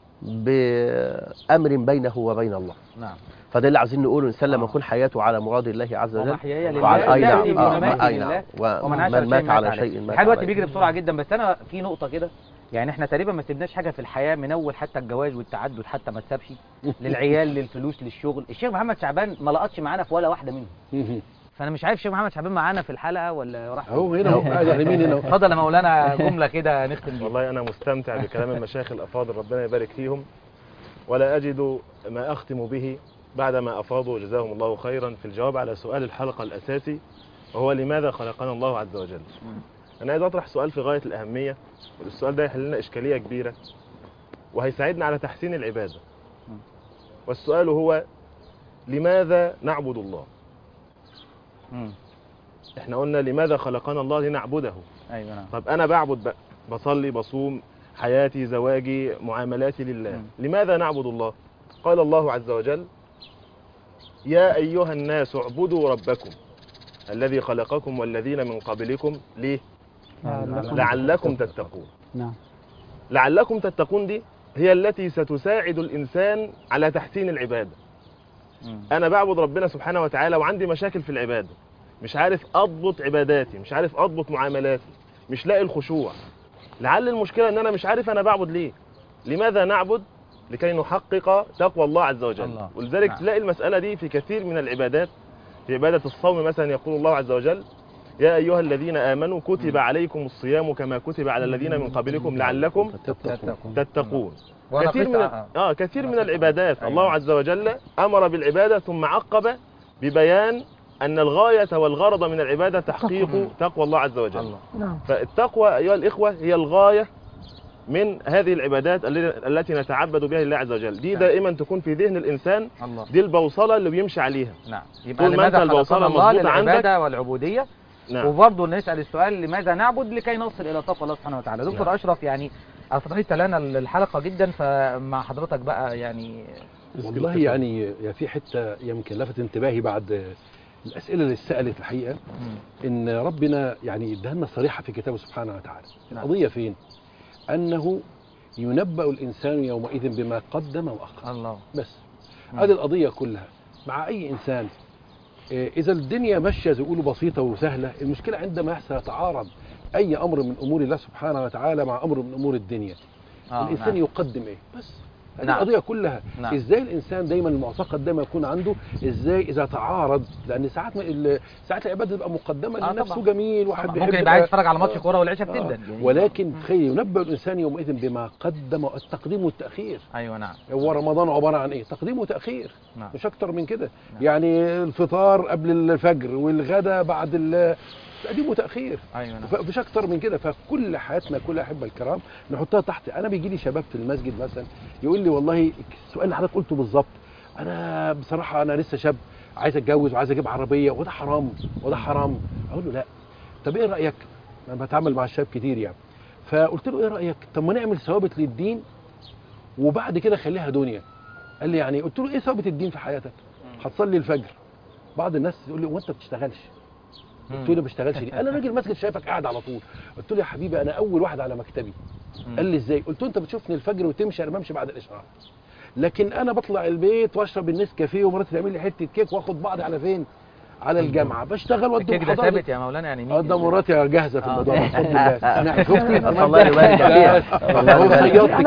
بأمر بينه وبين الله. نعم. فده اللي عايزين نقوله، الإنسان لما يكون حياته على مراد الله عز وجل ومحياي لله وعلى أي نعم ومن مات على شيء الحال دلوقتي بيجري بسرعة جدا، بس أنا في نقطة كده، يعني احنا تقريبا ما سيبناش حاجة في الحياة من أول حتى الجواز والتعدد حتى ما تسابش، للعيال للفلوس للشغل. الشيخ محمد شعبان ما لقطش معانا في ولا واحدة منهم. فأنا مش عارف الشيخ محمد شعبان معانا في الحلقة ولا راح اهو هنا اهو قاعد على اليمين هنا. اتفضل يا مولانا جملة كده نختم بيها. والله أنا مستمتع بكلام المشايخ الأفاضل ربنا يبارك فيهم، ولا أجد ما أختم به بعدما أفاضوا جزاهم الله خيرا في الجواب على سؤال الحلقة الأساسي، وهو لماذا خلقنا الله عز وجل. أنا عايز أطرح سؤال في غاية الأهمية، والسؤال ده يحل لنا إشكالية كبيرة وهيساعدنا على تحسين العبادة. والسؤال هو لماذا نعبد الله؟ احنا قلنا لماذا خلقنا الله لنعبده. أيوة نعم. طب أنا بعبد بقى، بصلي بصوم، حياتي زواجي معاملاتي لله، لماذا نعبد الله؟ قال الله عز وجل يا أيها الناس اعبدوا ربكم الذي خلقكم والذين من قبلكم ليه؟ لعلكم تتقون. نعم. لعلكم تتقون دي هي التي ستساعد الإنسان على تحسين العبادة. أنا بعبد ربنا سبحانه وتعالى وعندي مشاكل في العبادة، مش عارف أضبط عباداتي، مش عارف أضبط معاملاتي، مش لاقي الخشوع. لعل المشكلة أن أنا مش عارف أنا بعبد ليه. لماذا نعبد؟ لكي نحقق تقوى الله عز وجل. ولذلك تلاقي المسألة دي في كثير من العبادات. في عبادة الصوم مثلا يقول الله عز وجل يا أيها الذين آمنوا كتب عليكم الصيام كما كتب على الذين من قبلكم لعلكم تتقون. كثير من العبادات الله عز وجل أمر بالعبادة ثم عقب ببيان أن الغاية والغرض من العبادة تحقيق تقوى الله عز وجل. فالتقوى أيها الإخوة هي الغاية من هذه العبادات التي نتعبد بها لله عز وجل. دي دائما تكون في ذهن الإنسان، دي البوصلة اللي بيمشي عليها. نعم. يبقى لماذا خلقنا الله للعبادة والعبودية؟ نعم. وبرضه نسأل السؤال لماذا نعبد لكي نصل إلى تقوى الله سبحانه وتعالى. دكتور نعم. أشرف، يعني أثريت لنا الحلقة جدا، فمع حضرتك بقى يعني والله يعني في حتة يمكن لفت انتباهي بعد الأسئلة اللي اتسألت الحقيقة، إن ربنا يعني ادهلنا صريحة في كتابه سبحانه وتعالى. القضية فين؟ أنه ينبأ الإنسان يومئذ بما قدم وأخر. الله. بس هذه القضية كلها مع أي إنسان. إذا الدنيا ماشية زي يقولوا بسيطة وسهلة، المشكلة عندما يحصل يتعارض أي أمر من أمور الله سبحانه وتعالى مع أمر من أمور الدنيا. الإنسان يقدم إيه؟ بس هذه القضية كلها. إزاي الإنسان دايما المعتقد دايما يكون عنده إزاي إذا تعارض، لأن ساعات العبادة تبقى مقدمة لنفسه جميل، واحد بيحب ممكن يبقى عايز يتفرج على ماتش كورة والعشاء بتبدأ. ولكن تخيل ينبأ الإنسان يومئذ بما قدم، التقديم والتأخير. أيوة نعم. هو رمضان عبارة عن إيه؟ تقديم وتأخير. مش أكتر من كده. يعني الفطار قبل الفجر والغداء بعد تقديم وتأخير. أيوة نعم. مفيش أكتر من كده. فكل حياتنا كلها أحبة الكرام نحطها تحت. أنا بيجي لي شباب في المسجد مثلا يقول لي والله السؤال اللي حضرتك قلته بالظبط، أنا بصراحة أنا لسه شاب عايز أتجوز وعايز أجيب عربية وده حرام وده حرام. أقول له لا. طب إيه رأيك؟ أنا بتعامل مع الشباب كتير يعني. فقلت له إيه رأيك؟ طب ما نعمل ثوابت للدين وبعد كده خليها دنيا. قال لي يعني. قلت له إيه ثوابت الدين في حياتك؟ هتصلي الفجر. بعض الناس يقول لي وأنت بتشتغلش؟ قلت له ما بشتغلش ليه؟ قال لي راجل مسجد شايفك قاعد على طول. قلت له يا حبيبي انا اول واحد على مكتبي. قال لي ازاي؟ قلت له انت بتشوفني الفجر وتمشي، انا بمشي بعد الاشراق، لكن انا بطلع البيت واشرب النسكافيه ومراتي تعمل لي حته كيك واخد بعضي على فين؟ على الجامعه، بشتغل وادي الكيك ده ثابت يا مولانا يعني مين؟ ده مراتي جاهزه في الموضوع بفضل الله. نعم شفتي؟ الله يبارك فيك. هو خياطك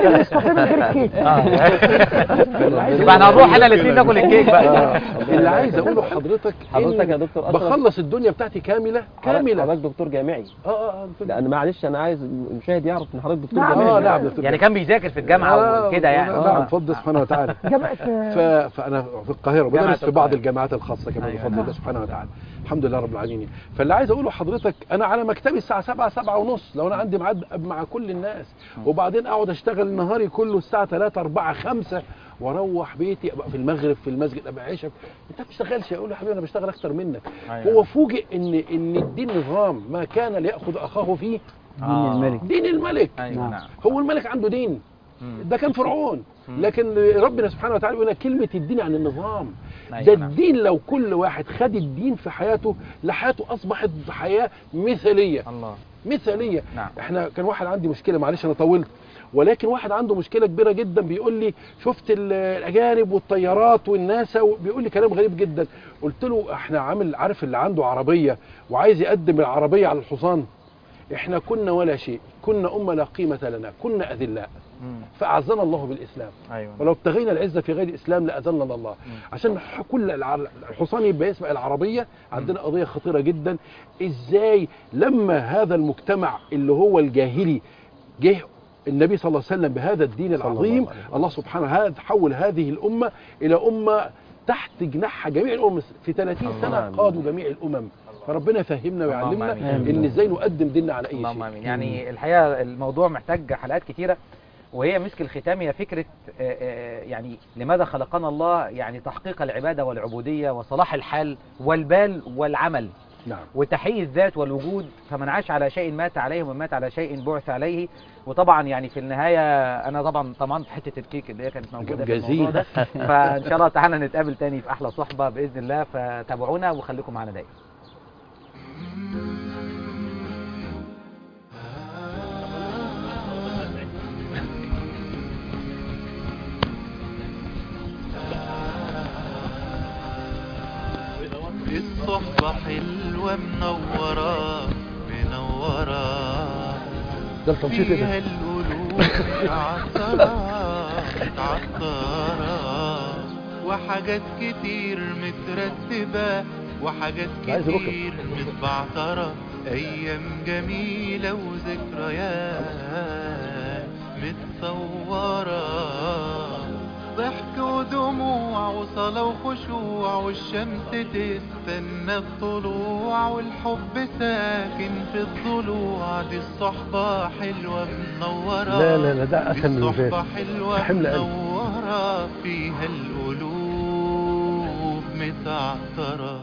يبقى احنا هنروح احنا الاثنين ناكل الكيك بقى. اللي عايز اقوله حضرتك يا دكتور أشرف بخلص الدنيا بتاعتي كامله. حضرتك دكتور جامعي. لان معلش انا عايز المشاهد يعرف ان حضرتك دكتور جامعي. نعم دكتور يعني كان بيذاكر في الجامعه وكده يعني. نعم بفضل سبحانه وتعالى. فانا في القاهره بدرس في بعض الجامعات الخاصه كمان بفضل الله سبحانه وتعالى. الحمد لله رب العالمين. فاللي عايز اقوله لحضرتك انا على مكتبي الساعه 7 7:30 لو انا عندي ميعاد مع كل الناس، وبعدين اقعد اشتغل نهاري كله الساعه 3 4 5 واروح بيتي ابقى في المغرب في المسجد ابقى عايشه. انت ما بتشتغلش؟ اقول له يا حبيبي انا بشتغل اكتر منك. هو فوجئ ان الدين نظام ما كان ليأخذ اخاه فيه دين الملك. دين الملك. نعم. هو الملك عنده دين. ده كان فرعون. لكن ربنا سبحانه وتعالى يقول كلمه الدين عن النظام. ده الدين لو كل واحد خد الدين في حياته لحياته اصبحت حياه مثاليه. الله. مثاليه. نعم. احنا كان واحد عندي مشكله، معلش انا طولت، ولكن واحد عنده مشكله كبيره جدا بيقول لي شفت الاجانب والطيارات والناس، بيقول لي كلام غريب جدا. قلت له احنا عارف اللي عنده عربيه وعايز يقدم العربيه على الحصان، احنا كنا ولا شيء، كنا امه لا قيمه لنا، كنا اذلاء فاعزنا الله بالاسلام. أيوة. ولو ابتغينا العزه في غير الاسلام لاذلنا الله. عشان كل الحصان يبقى يسمع العربيه. عندنا قضيه خطيره جدا، ازاي لما هذا المجتمع اللي هو الجاهلي جه النبي صلى الله عليه وسلم بهذا الدين العظيم، الله سبحانه حول هذه الامه الى امه تحت جناحها جميع الامم. في 30 سنه قادوا جميع الامم. فربنا يفهمنا ويعلمنا ان ازاي نقدم ديننا على اي شيء. اللهم امين. يعني الحقيقه الموضوع محتاج حلقات كتيره، وهي مسك الختام هي فكره يعني لماذا خلقنا الله، يعني تحقيق العباده والعبوديه وصلاح الحال والبال والعمل. نعم. وتحقيق الذات والوجود. فمن عاش على شيء مات عليه، ومن مات على شيء بعث عليه. وطبعا يعني في النهايه انا طبعا طمعت في حته الكيك اللي هي كانت موجوده في الموضوع ده. فان شاء الله تعالى نتقابل تاني في احلى صحبه باذن الله، فتابعونا وخليكم معانا دايما. الصحبة حلوة منورة منورة، ده التنشيط فيها ده. القلوب متعطرة متعطرة، وحاجات كتير مترتبة وحاجات عايز ركب. كتير متبعترة، أيام جميلة وذكريات متصورة، ضحك ودموع وصلاة وخشوع، والشمس تستنى الطلوع، والحب ساكن في الضلوع، دي الصحبة حلوة منورة. لا لا لا، ده أسهل من اللي فات. الصحبة حلوة حمل قلب. منورة، فيها القلوب متعطرة.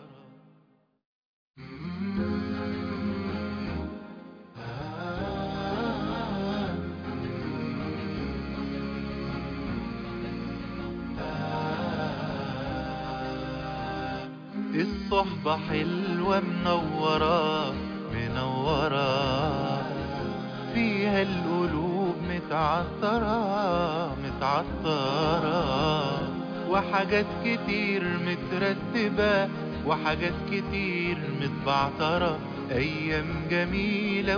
الصحبة حلوة منورة منورة، فيها القلوب متعطرة متعطرة، وحاجات كتير مترتبة وحاجات كتير متبعترة، أيام جميلة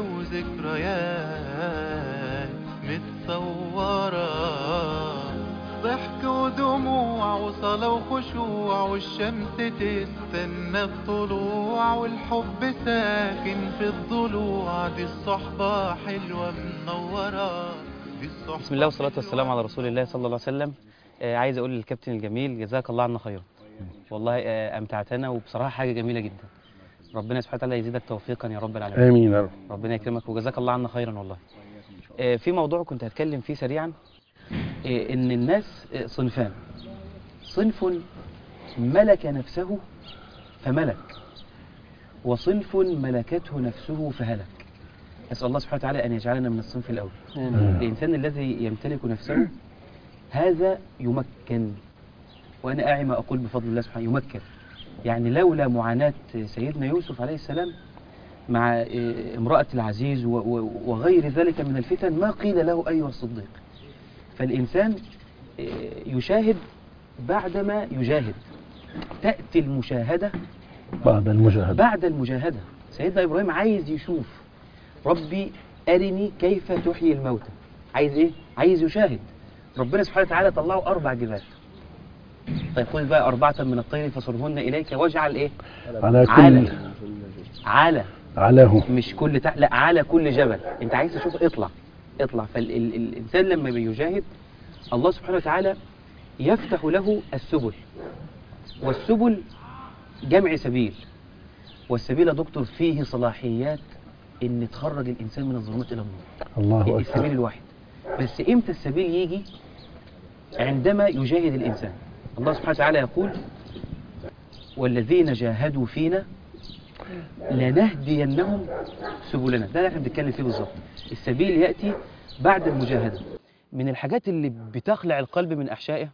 وذكريات متصورة، ضحك ودموع وصلاة وخشوع، والشمس تستنى الطلوع، والحب ساكن في الضلوع، دي الصحبة حلوة منورة، دي الصحبة. بسم الله والصلاة والسلام على رسول الله صلى الله عليه وسلم. عايز أقول للكابتن الجميل جزاك الله عنا خيرا، والله أمتعتنا، وبصراحة حاجة جميلة جدا. ربنا سبحانه وتعالى يزيدك توفيقا يا رب العالمين. آمين يا رب. ربنا يكرمك وجزاك الله عنا خيرا والله. في موضوع كنت هتكلم فيه سريعا، إن الناس صنفان: صنف ملك نفسه فملك، وصنف ملكته نفسه فهلك. أسأل الله سبحانه وتعالى أن يجعلنا من الصنف الأول. الإنسان الذي يمتلك نفسه هذا يمكن، وأنا أعي ما أقول بفضل الله سبحانه يمكن. يعني لولا معاناة سيدنا يوسف عليه السلام مع امرأة العزيز وغير ذلك من الفتن ما قيل له أيها الصديق. فالإنسان يشاهد بعدما يجاهد، تأتي المشاهدة بعد المجاهدة. سيدنا إبراهيم عايز يشوف ربي أرني كيف تحيي الموتى. عايز إيه؟ عايز يشاهد. ربنا سبحانه وتعالى طلعوا 4 جبال. طيب خذ بقى 4 من الطير فصرهن إليك واجعل إيه؟ على مش كل لا، على كل جبل. أنت عايز تشوف، اطلع. فالإنسان لما بيجاهد الله سبحانه وتعالى يفتح له السبل، والسبل جمع سبيل، والسبيل يا دكتور فيه صلاحيات ان تخرج الانسان من الظلمات الى النور. الله أكبر. السبيل الواحد. بس امتى السبيل يجي؟ عندما يجاهد الانسان. الله سبحانه وتعالى يقول: والذين جاهدوا فينا لنهدينهم سبلنا. ده اللي احنا بنتكلم فيه بالظبط. السبيل ياتي بعد المجاهده. من الحاجات اللي بتخلع القلب من احشائه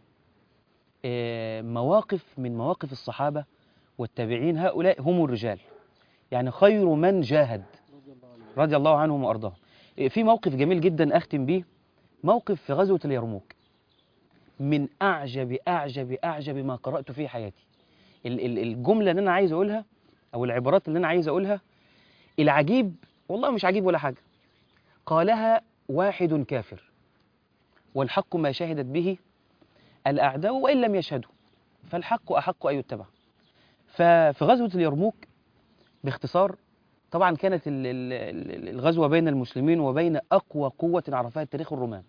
مواقف من مواقف الصحابه والتابعين. هؤلاء هم الرجال، يعني خير من جاهد رضي الله عنهم وارضاهم. في موقف جميل جدا اختم بيه، موقف في غزوه اليرموك، من اعجب ما قرات في حياتي. الجمله اللي انا عايز اقولها او العبارات اللي انا عايز اقولها، العجيب والله مش عجيب ولا حاجه، قالها واحد كافر: والحق ما شهدت به الأعداء وإن لم يشهدوا، فالحق أحق أن يتبع. ففي غزوة اليرموك باختصار، طبعا كانت الغزوة بين المسلمين وبين أقوى قوة عرفها التاريخ، الرومان.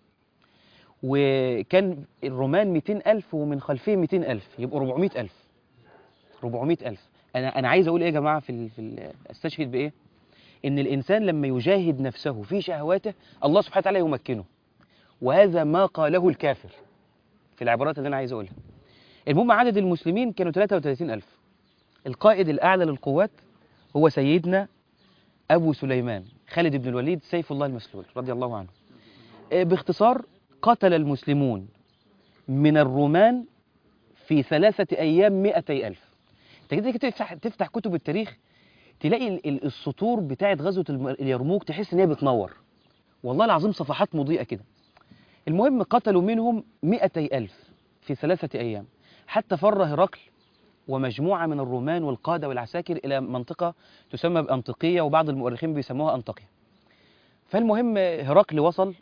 وكان الرومان 200,000 ومن خلفهم 200,000، يبقوا 400,000. 400,000. أنا عايز أقول إيه يا جماعة أستشهد بإيه؟ إن الإنسان لما يجاهد نفسه في شهواته الله سبحانه وتعالى يمكنه، وهذا ما قاله الكافر في العبارات اللي أنا عايز أقولها. المهم عدد المسلمين كانوا 33,000. القائد الأعلى للقوات هو سيدنا أبو سليمان خالد بن الوليد سيف الله المسلول رضي الله عنه. باختصار، قتل المسلمون من الرومان في 3 أيام 200,000. انت كده تفتح كتب التاريخ تلاقي السطور بتاعت غزوة اليرموك تحس ان هي بتنور، والله العظيم صفحات مضيئة كده. المهم قتلوا منهم 200,000 في 3 أيام، حتى فر هرقل ومجموعة من الرومان والقادة والعساكر إلى منطقة تسمى بأنطاكية، وبعض المؤرخين بيسموها أنطاكيا. فالمهم هرقل وصل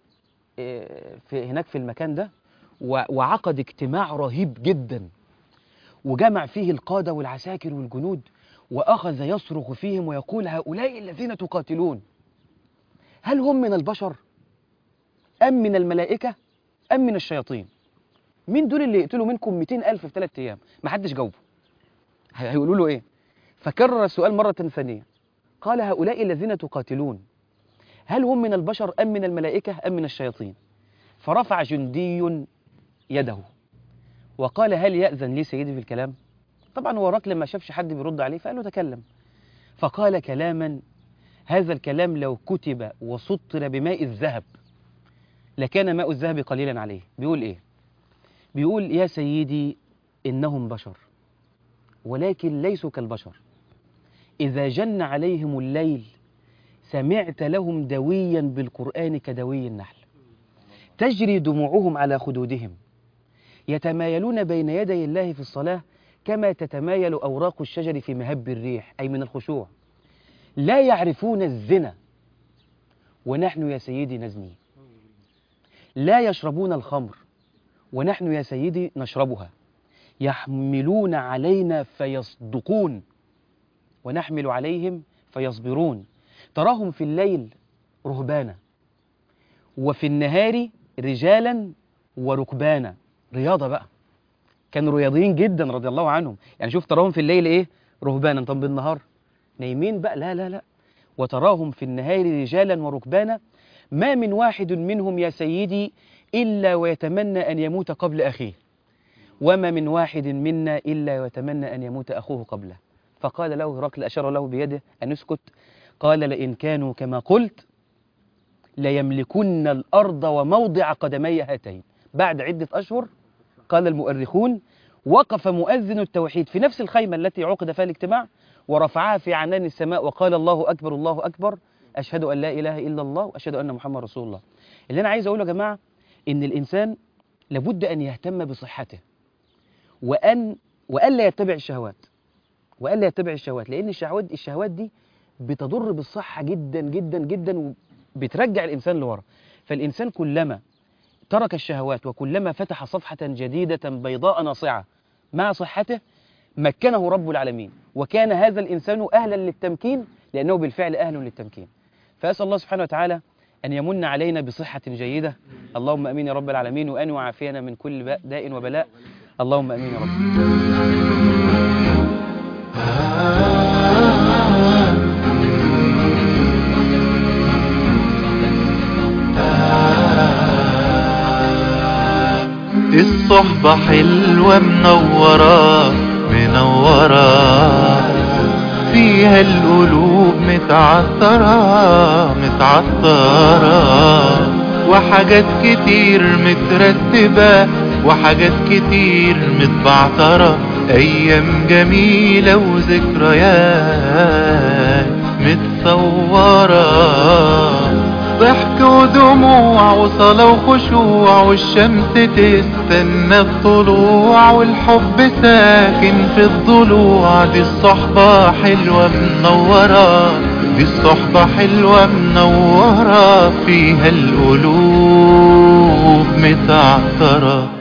هناك في المكان ده وعقد اجتماع رهيب جدا، وجمع فيه القادة والعساكر والجنود، وأخذ يصرخ فيهم ويقول: هؤلاء الذين تقاتلون هل هم من البشر أم من الملائكة أم من الشياطين؟ مين دول اللي يقتلوا منكم 200,000 في 3 أيام؟ ما حدش جاوبه. هيقولوا له إيه؟ فكرر السؤال مرة ثانية، قال: هؤلاء الذين تقاتلون هل هم من البشر أم من الملائكة أم من الشياطين؟ فرفع جندي يده وقال: هل يأذن لي سيدي في الكلام؟ طبعا هو هرقل لما شافش حد بيرد عليه فقال له: تكلم. فقال كلاما، هذا الكلام لو كتب وسطر بماء الذهب لكان ماء الذهب قليلا عليه. بيقول إيه؟ بيقول: يا سيدي إنهم بشر ولكن ليسوا كالبشر، إذا جن عليهم الليل سمعت لهم دويا بالقرآن كدوي النحل، تجري دموعهم على خدودهم، يتمايلون بين يدي الله في الصلاة كما تتمايل أوراق الشجر في مهب الريح، أي من الخشوع، لا يعرفون الزنا ونحن يا سيدي نزني، لا يشربون الخمر ونحن يا سيدي نشربها، يحملون علينا فيصدقون ونحمل عليهم فيصبرون، تراهم في الليل رهبانا وفي النهار رجالا وركبانا. رياضة بقى، كانوا رياضيين جدا رضي الله عنهم. يعني شوف، تراهم في الليل ايه؟ رهبانا. طب بالنهار نايمين بقى؟ لا لا لا. وتراهم في النهار رجالا وركبانا، ما من واحد منهم يا سيدي إلا ويتمنى أن يموت قبل أخيه، وما من واحد منا إلا ويتمنى أن يموت أخوه قبله. فقال له هرقل، أشار له بيده أن يسكت، قال: لئن كانوا كما قلت ليملكن الأرض وموضع قدمي هاتين. بعد عدة أشهر، قال المؤرخون، وقف مؤذن التوحيد في نفس الخيمة التي عقد فيها الاجتماع ورفعها في عنان السماء وقال: الله أكبر الله أكبر، أشهد أن لا إله إلا الله وأشهد أن محمد رسول الله. اللي أنا عايز أقوله يا جماعة إن الإنسان لابد أن يهتم بصحته وألا يتبع الشهوات، لأن الشهوات دي بتضر بالصحة جدا جدا جدا وبترجع الإنسان لورا. فالإنسان كلما ترك الشهوات وكلما فتح صفحة جديدة بيضاء ناصعة مع صحته مكنه رب العالمين، وكان هذا الإنسان أهلا للتمكين لأنه بالفعل أهل للتمكين. فأسأل الله سبحانه وتعالى أن يمن علينا بصحة جيدة. اللهم أمين يا رب العالمين، وأن يعافينا من كل داء وبلاء. اللهم أمين يا رب. الصحبة حلوة منورة فيها القلوب متعطرة وحاجات كتير مترتبة وحاجات كتير متبعترة، أيام جميلة وذكريات متصورة، ضحك ودموع وصلاة وخشوع، والشمس تستنى الطلوع، والحب ساكن في الضلوع. دي الصحبة حلوة منورة، دي الصحبة حلوة منورة، فيها القلوب متعطرة.